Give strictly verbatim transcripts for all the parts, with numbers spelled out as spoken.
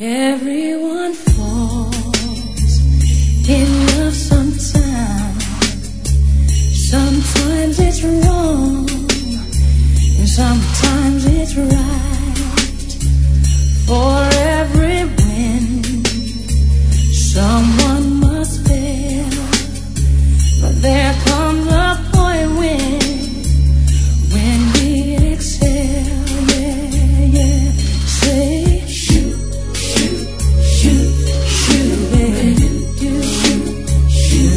Everyone falls in love sometimes. Sometimes it's wrong, and sometimes it's right. For every win, someone must fail. But there comes a point when, when we excel. Yeah, yeah. Say, shoot, shoot, shoot, shoot, baby. You, shoot, shoot,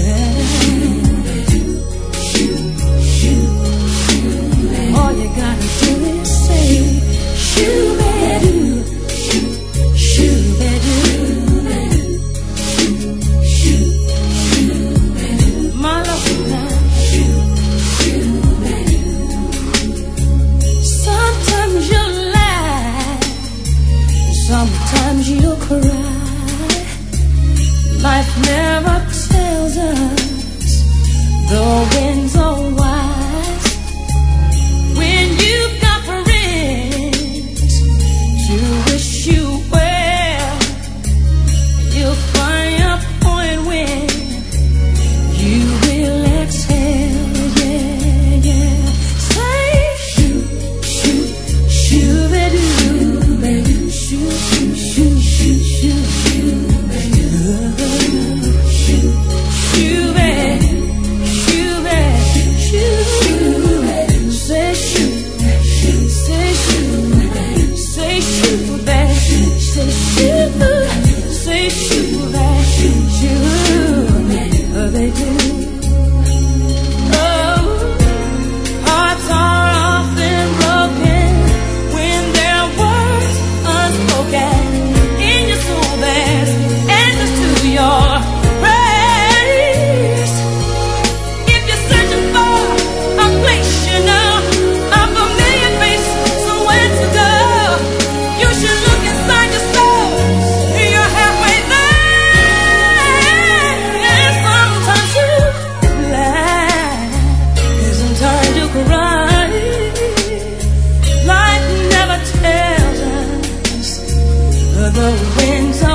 shoot, shoot. All you gotta do is say, shoot, baby. Shoot, shoot, baby. Shoot, shoot, baby. My love now. Shoot, shoot, baby. Sometimes you lie, sometimes you cry. Life never tells us the winds are wise. When you've got friends to wish you well, you'll find a point when you will exhale. Yeah, yeah. Say, shoot, shoot, shoot, baby, baby, shoot, shoot, shoot, shoot, shoot, shoot, baby, shoot, shoot, baby, shoot, baby, shoot, shoot, baby. Say shoot, shoot, say shoot, say shoot, baby, say shoot, say shoot, baby, shoot, baby. Oh, hearts are often broken when their words unspoken. In your soul there's answers to your prayers. If you're searching for a place you know, a familiar face, somewhere to go, you should look inside your soul. You're halfway there. Sometimes you lie, isn't time to cry. Life never tells us the winds are